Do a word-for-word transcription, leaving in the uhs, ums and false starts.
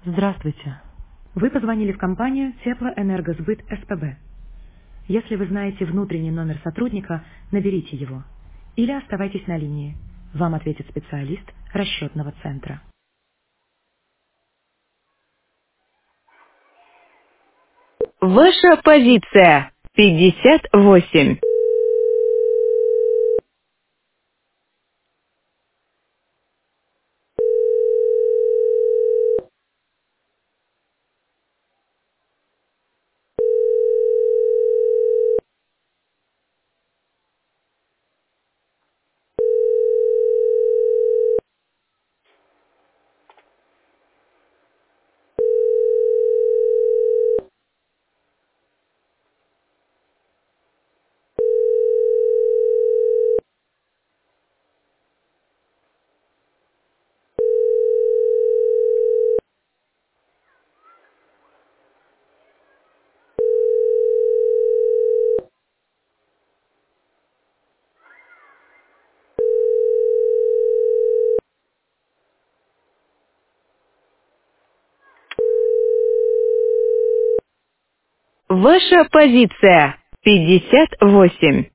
Здравствуйте. Вы позвонили в компанию Теплоэнергосбыт СПБ. Если вы знаете внутренний номер сотрудника, наберите его. Или оставайтесь на линии. Вам ответит специалист расчетного центра. Ваша позиция пятьдесят восемь. Ваша позиция пятьдесят восемь.